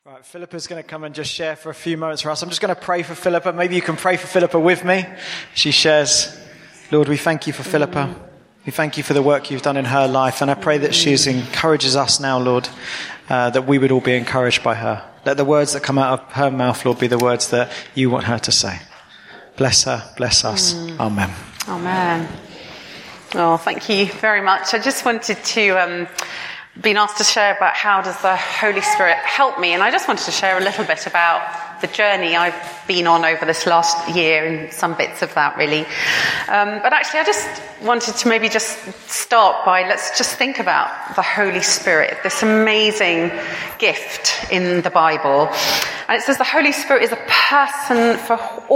Right, Philippa's going to come and just share for a few moments for us. I'm just going to pray for Philippa. Maybe you can pray for Philippa with me. She shares, Lord, we thank you for Philippa. We thank you for the work you've done in her life. And I pray that she encourages us now, Lord, that we would all be encouraged by her. Let the words that come out of her mouth, Lord, be the words that you want her to say. Bless her, bless us. Amen. Amen. Oh, thank you very much. I just wanted to... been asked to share about how does the Holy Spirit help me, and I just wanted to share a little bit about the journey I've been on over this last year and some bits of that really. But actually I just wanted to maybe just start by, let's just think about the Holy Spirit, this amazing gift in the Bible. And it says the Holy Spirit is a person for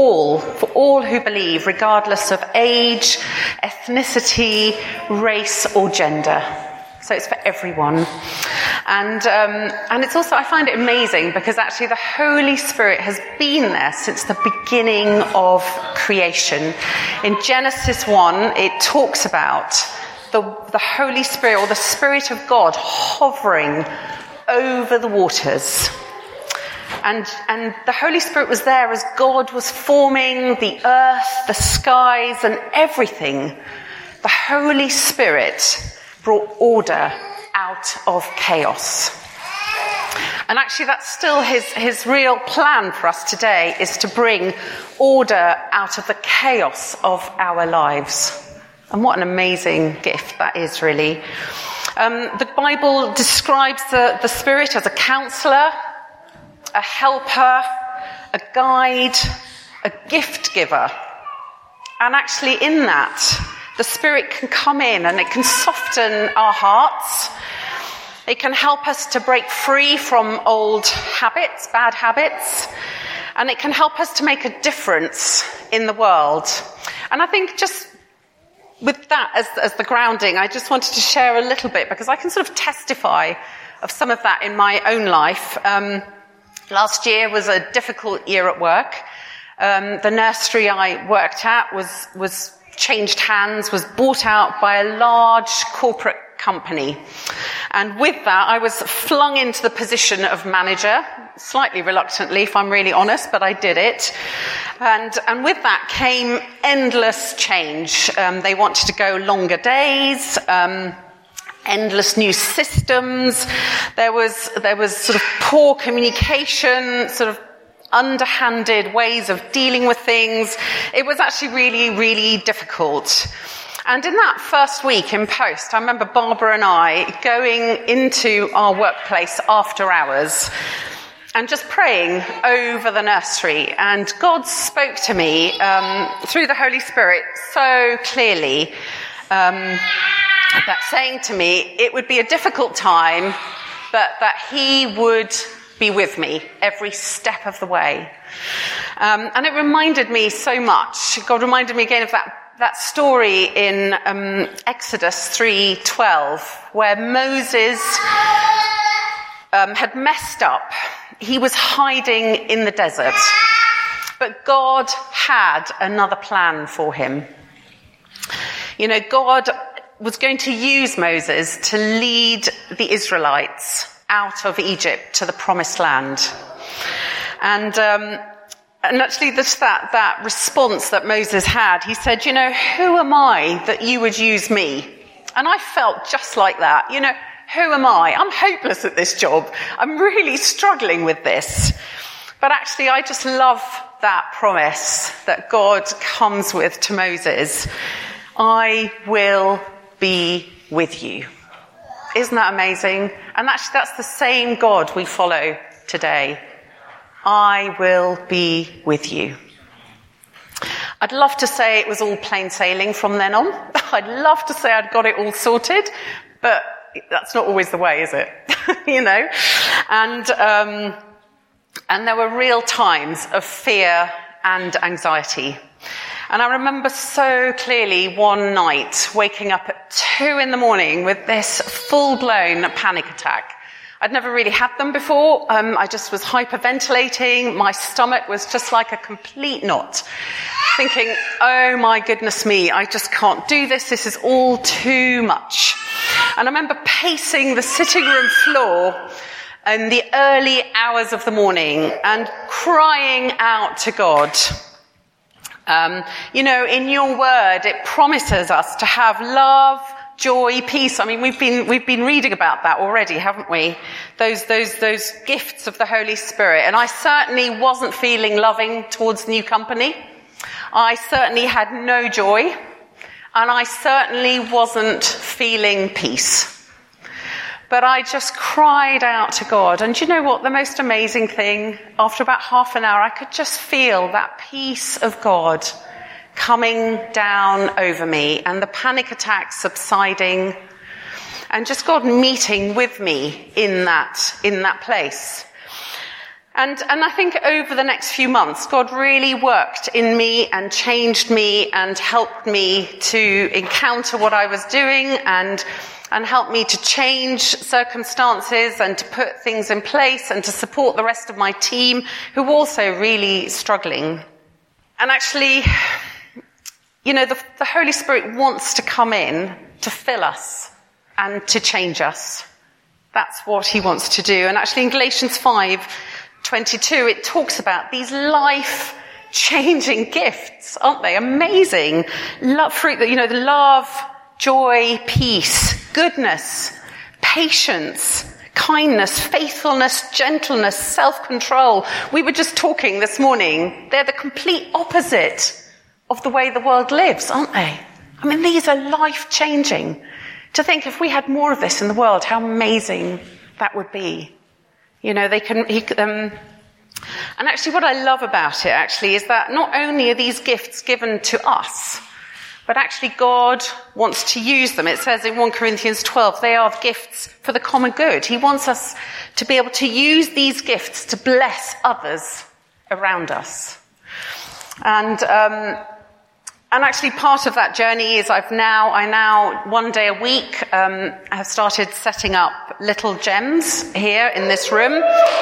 all who believe, regardless of age, ethnicity, race or gender. So it's for everyone. And it's also, I find it amazing because actually the Holy Spirit has been there since the beginning of creation. In Genesis 1, it talks about the Holy Spirit, or the Spirit of God, hovering over the waters. And the Holy Spirit was there as God was forming the earth, the skies and everything. The Holy Spirit brought order out of chaos. And actually that's still his real plan for us today, is to bring order out of the chaos of our lives. And what an amazing gift that is, really. The Bible describes the Spirit as a counselor, a helper, a guide, a gift giver. And actually in that, the Spirit can come in and it can soften our hearts. It can help us to break free from old habits, bad habits. And it can help us to make a difference in the world. And I think just with that as the grounding, I just wanted to share a little bit, because I can sort of testify of some of that in my own life. Last year was a difficult year at work. The nursery I worked at was changed hands, was bought out by a large corporate company. And with that, I was flung into the position of manager, slightly reluctantly, if I'm really honest, but I did it. And with that came endless change. They wanted to go longer days, endless new systems. There was sort of poor communication, sort of underhanded ways of dealing with things. It was actually really, really difficult. And in that first week in post, I remember Barbara and I going into our workplace after hours and just praying over the nursery. And God spoke to me through the Holy Spirit so clearly, that saying to me it would be a difficult time, but that He would be with me every step of the way. And it reminded me so much. God reminded me again of that story in Exodus 3:12, where Moses had messed up. He was hiding in the desert. But God had another plan for him. You know, God was going to use Moses to lead the Israelites out of Egypt to the promised land. And actually this, that response that Moses had, he said, you know, who am I that you would use me? And I felt just like that. You know, who am I? I'm hopeless at this job. I'm really struggling with this. But actually I just love that promise that God comes with to Moses. I will be with you. Isn't that amazing? And actually that's the same God we follow today. I will be with you. I'd love to say it was all plain sailing from then on. I'd love to say I'd got it all sorted, but that's not always the way, is it? You know? And there were real times of fear and anxiety. And I remember so clearly one night waking up at 2 a.m. with this full-blown panic attack. I'd never really had them before. I just was hyperventilating. My stomach was just like a complete knot. Thinking, oh my goodness me, I just can't do this. This is all too much. And I remember pacing the sitting room floor in the early hours of the morning and crying out to God. In your word, it promises us to have love, joy, peace. I mean, we've been reading about that already, haven't we? Those gifts of the Holy Spirit. And I certainly wasn't feeling loving towards New Company. I certainly had no joy. And I certainly wasn't feeling peace. But I just cried out to God. And do you know what? The most amazing thing, after about half an hour, I could just feel that peace of God coming down over me and the panic attacks subsiding and just God meeting with me in that place. And I think over the next few months, God really worked in me and changed me and helped me to encounter what I was doing and helped me to change circumstances and to put things in place and to support the rest of my team who were also really struggling. And actually, the Holy Spirit wants to come in to fill us and to change us. That's what he wants to do. And actually in Galatians 5:22, it talks about these life-changing gifts, aren't they? Amazing. Fruit, the love, joy, peace, goodness, patience, kindness, faithfulness, gentleness, self-control. We were just talking this morning. They're the complete opposite of the way the world lives, aren't they? I mean, these are life-changing. To think if we had more of this in the world, how amazing that would be. And actually what I love about it actually is that not only are these gifts given to us, but actually God wants to use them. It says in 1 Corinthians 12, they are gifts for the common good. He wants us to be able to use these gifts to bless others around us. And actually part of that journey is I now 1 day a week, have started setting up little gems here in this room.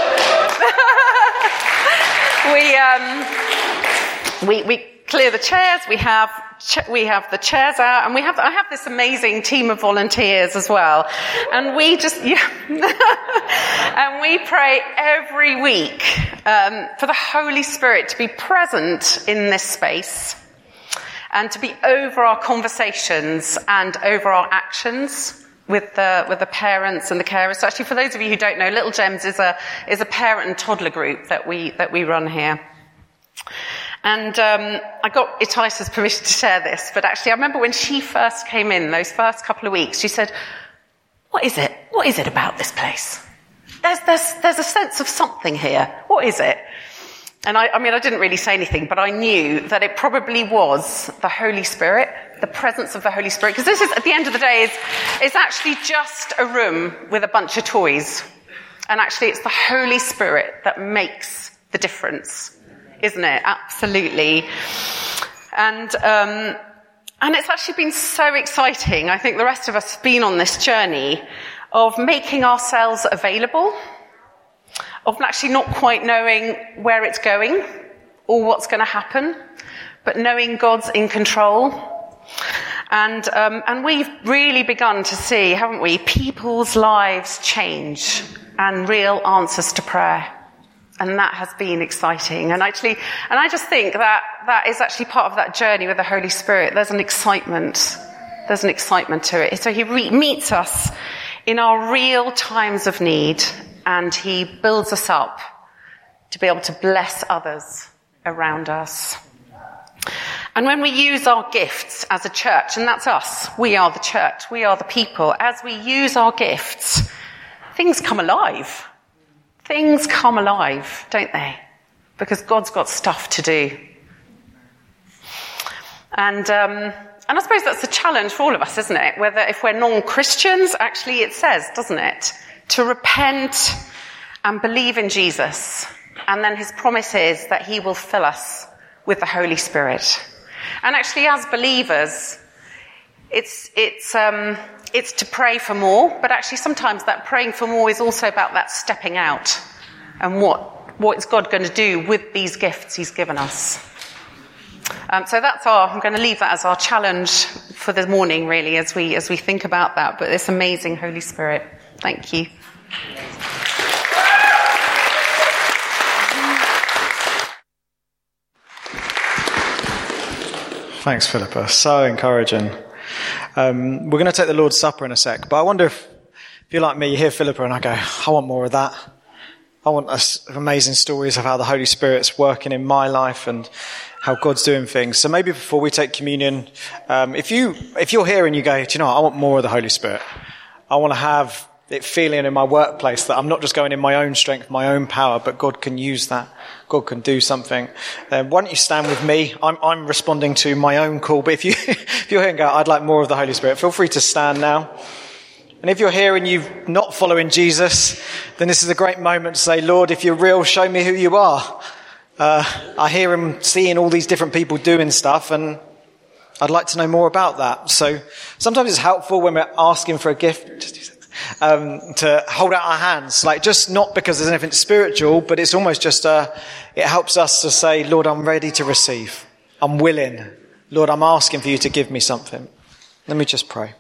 We clear the chairs, we have the chairs out, and I have this amazing team of volunteers as well. And we and we pray every week, for the Holy Spirit to be present in this space and to be over our conversations and over our actions with the parents and the carers. So actually, for those of you who don't know, Little Gems is a parent and toddler group that we run here. And I got Etisa's permission to share this, but actually I remember when she first came in, those first couple of weeks, she said, "What is it? What is it about this place? There's a sense of something here. What is it?" And I didn't really say anything, but I knew that it probably was the Holy Spirit, the presence of the Holy Spirit. Because this is, at the end of the day, it's actually just a room with a bunch of toys. And actually it's the Holy Spirit that makes the difference, isn't it? Absolutely. And it's actually been so exciting. I think the rest of us have been on this journey of making ourselves available, of actually not quite knowing where it's going or what's going to happen, but knowing God's in control. And we've really begun to see, haven't we, people's lives change and real answers to prayer. And that has been exciting. And I just think that is actually part of that journey with the Holy Spirit. There's an excitement to it. So he meets us in our real times of need, and he builds us up to be able to bless others around us. And when we use our gifts as a church, and that's us, we are the church, we are the people, as we use our gifts, things come alive. Things come alive, don't they? Because God's got stuff to do. And I suppose that's the challenge for all of us, isn't it? Whether if we're non-Christians, actually it says, doesn't it? To repent and believe in Jesus. And then his promise is that he will fill us with the Holy Spirit. And actually as believers, it's to pray for more, but actually sometimes that praying for more is also about that stepping out and what is God going to do with these gifts he's given us. So I'm going to leave that as our challenge for the morning, really, as we think about that. But this amazing Holy Spirit. Thank you. Thanks, Philippa. So encouraging. We're going to take the Lord's Supper in a sec, but I wonder if you're like me, you hear Philippa and I go, I want more of that. I want amazing stories of how the Holy Spirit's working in my life and how God's doing things. So maybe before we take communion, if you're here and you go, do you know what? I want more of the Holy Spirit. I want to have it feeling in my workplace that I'm not just going in my own strength, my own power, but God can use that. God can do something. Why don't you stand with me? I'm responding to my own call. But if you're here and go, I'd like more of the Holy Spirit, feel free to stand now. And if you're here and you're not following Jesus, then this is a great moment to say, Lord, if you're real, show me who you are. I hear him seeing all these different people doing stuff, and I'd like to know more about that. So sometimes it's helpful when we're asking for a gift to hold out our hands, like just not because there's anything spiritual, but it's almost just it helps us to say, Lord, I'm ready to receive. I'm willing. Lord, I'm asking for you to give me something. Let me just pray.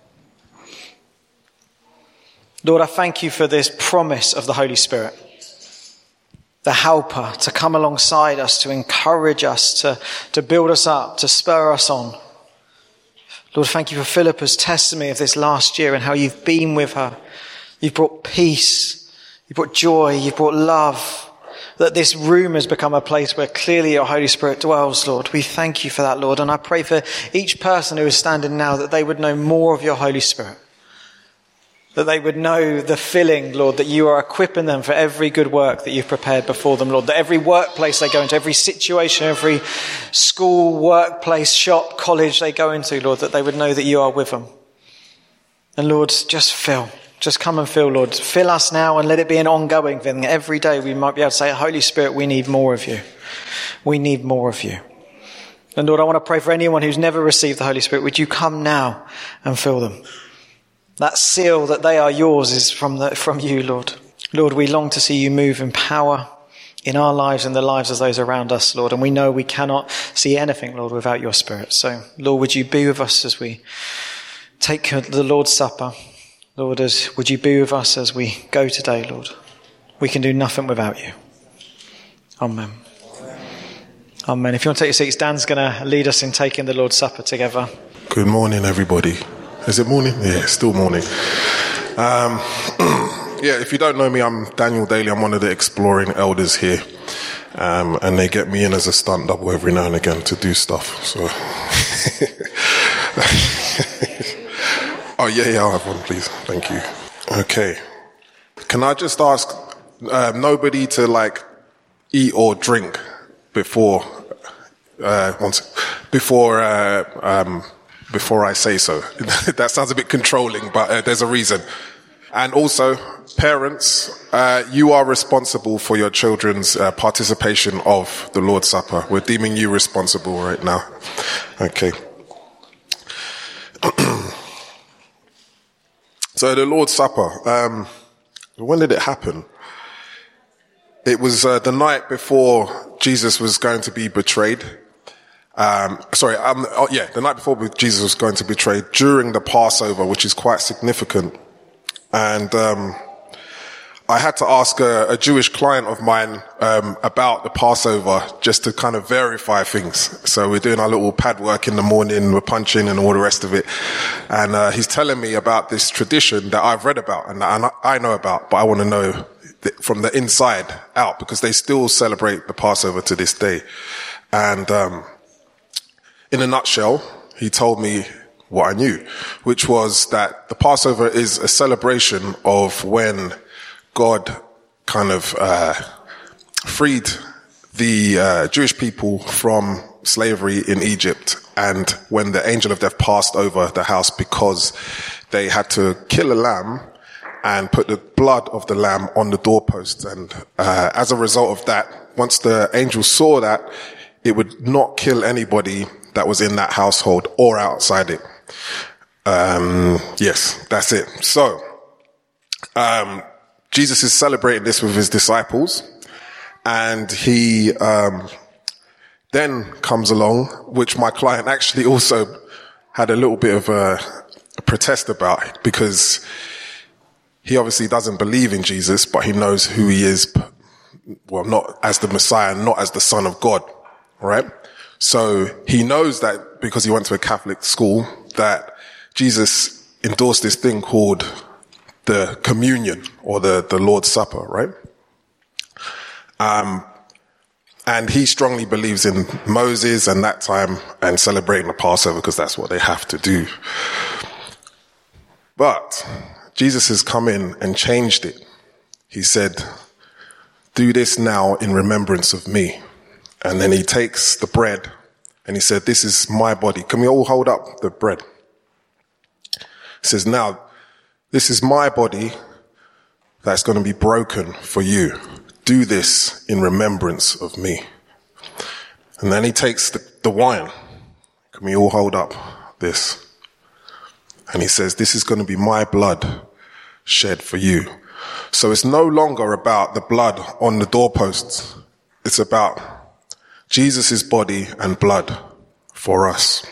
Lord, I thank you for this promise of the Holy Spirit, the helper to come alongside us, to encourage us, to build us up, to spur us on. Lord, thank you for Philippa's testimony of this last year and how you've been with her. You've brought peace, you've brought joy, you've brought love, that this room has become a place where clearly your Holy Spirit dwells, Lord. We thank you for that, Lord. And I pray for each person who is standing now that they would know more of your Holy Spirit. That they would know the filling, Lord, that you are equipping them for every good work that you've prepared before them, Lord. That every workplace they go into, every situation, every school, workplace, shop, college they go into, Lord, that they would know that you are with them. And Lord, just come and fill, Lord. Fill us now and let it be an ongoing thing. Every day we might be able to say, Holy Spirit, we need more of you. We need more of you. And Lord, I want to pray for anyone who's never received the Holy Spirit. Would you come now and fill them? That seal that they are yours is from you, Lord. Lord, we long to see you move in power in our lives and the lives of those around us, Lord. And we know we cannot see anything, Lord, without your Spirit. So, Lord, would you be with us as we take the Lord's Supper? Lord, would you be with us as we go today, Lord? We can do nothing without you. Amen. Amen. If you want to take your seats, Dan's going to lead us in taking the Lord's Supper together. Good morning, everybody. Is it morning? Yeah, it's still morning. If you don't know me, I'm Daniel Daly. I'm one of the exploring elders here. And they get me in as a stunt double every now and again to do stuff. So, I'll have one, please. Thank you. Okay. Can I just ask nobody to eat or drink before I say so? That sounds a bit controlling, but there's a reason. And also, parents, you are responsible for your children's participation of the Lord's Supper. We're deeming you responsible right now. Okay. So the Lord's Supper, when did it happen? It was the night before Jesus was going to be betrayed. The night before Jesus was going to be betrayed, during the Passover, which is quite significant. And I had to ask a Jewish client of mine about the Passover just to kind of verify things. So we're doing our little pad work in the morning, we're punching and all the rest of it. And he's telling me about this tradition that I've read about and that I know about, but I want to know from the inside out, because they still celebrate the Passover to this day. And in a nutshell, he told me what I knew, which was that the Passover is a celebration of when God kind of freed the Jewish people from slavery in Egypt, and when the angel of death passed over the house because they had to kill a lamb and put the blood of the lamb on the doorpost. And as a result of that, once the angel saw that, it would not kill anybody that was in that household or outside it. Yes, that's it. So, Jesus is celebrating this with his disciples, and he then comes along, which my client actually also had a little bit of a protest about, because he obviously doesn't believe in Jesus, but he knows who he is, not as the Messiah, not as the Son of God, right? So he knows that because he went to a Catholic school, that Jesus endorsed this thing called the communion or the Lord's Supper, right? And he strongly believes in Moses and that time and celebrating the Passover because that's what they have to do. But Jesus has come in and changed it. He said, do this now in remembrance of me. And then he takes the bread and he said, this is my body. Can we all hold up the bread? He says, now, this is my body that's going to be broken for you. Do this in remembrance of me. And then he takes the wine. Can we all hold up this? And he says, this is going to be my blood shed for you. So it's no longer about the blood on the doorposts. It's about Jesus' body and blood for us.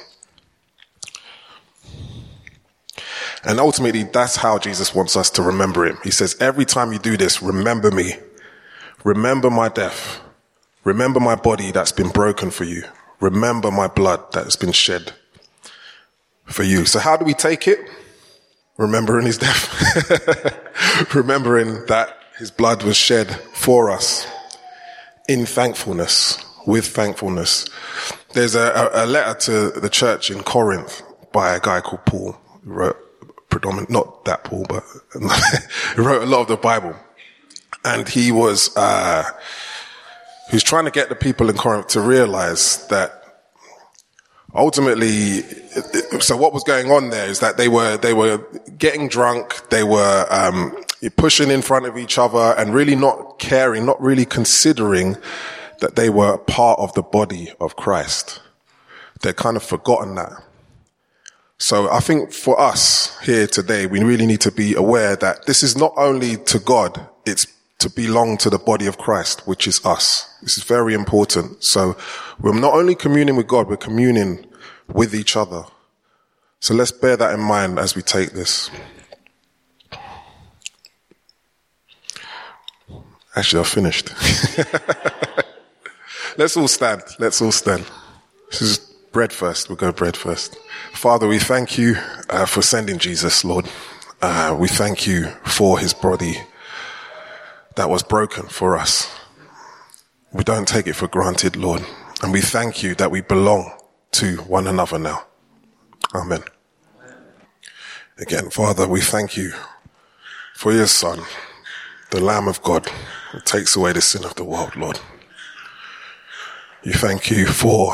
And ultimately, that's how Jesus wants us to remember him. He says, every time you do this, remember me. Remember my death. Remember my body that's been broken for you. Remember my blood that has been shed for you. So how do we take it? Remembering his death. Remembering that his blood was shed for us in thankfulness, with thankfulness. There's a letter to the church in Corinth by a guy called Paul, who wrote not that Paul, but he wrote a lot of the Bible. And he was trying to get the people in Corinth to realize that ultimately, so what was going on there is that they were getting drunk, they were pushing in front of each other and really not caring, not really considering that they were part of the body of Christ. They'd kind of forgotten that. So I think for us here today, we really need to be aware that this is not only to God, it's to belong to the body of Christ, which is us. This is very important. So we're not only communing with God, we're communing with each other. So let's bear that in mind as we take this. Actually, I've finished. Let's all stand. Let's all stand. This is bread first. We'll go bread first. Father, we thank you for sending Jesus, Lord. We thank you for his body that was broken for us. We don't take it for granted, Lord. And we thank you that we belong to one another now. Amen. Again, Father, we thank you for your Son, the Lamb of God, who takes away the sin of the world, Lord. You thank you for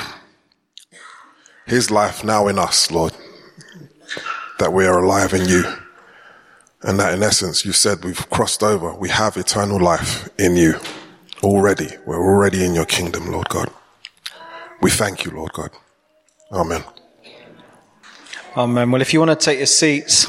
his life now in us, Lord, that we are alive in you. And that in essence, you said we've crossed over. We have eternal life in you already. We're already in your kingdom, Lord God. We thank you, Lord God. Amen. Amen. Well, if you want to take your seats,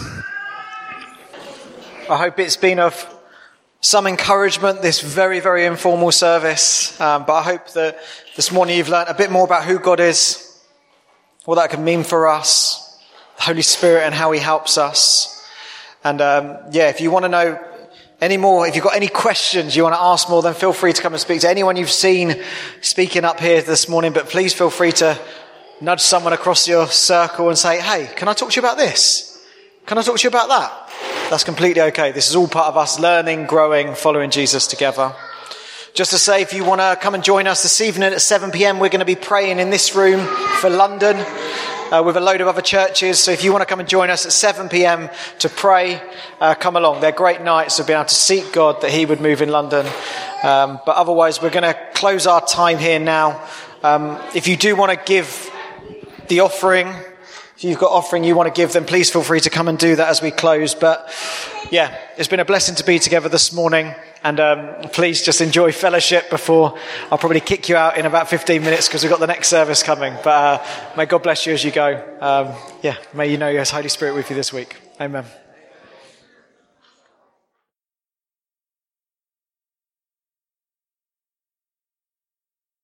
I hope it's been of some encouragement, this very, very informal service. But I hope that this morning you've learned a bit more about who God is, what that can mean for us, the Holy Spirit and how he helps us. And if you want to know any more, if you've got any questions you want to ask more, then feel free to come and speak to anyone you've seen speaking up here this morning. But please feel free to nudge someone across your circle and say, hey, can I talk to you about this? Can I talk to you about that? That's completely okay. This is all part of us learning, growing, following Jesus together. Just to say, if you want to come and join us this evening at 7 p.m, we're going to be praying in this room for London with a load of other churches. So if you want to come and join us at 7 p.m. to pray, come along. They're great nights of being able to seek God that he would move in London. But otherwise, we're going to close our time here now. If you do want to give the offering, if you've got offering you want to give, then please feel free to come and do that as we close. But yeah, it's been a blessing to be together this morning. And please just enjoy fellowship before I'll probably kick you out in about 15 minutes because we've got the next service coming. But may God bless you as you go. May you know His Holy Spirit with you this week. Amen.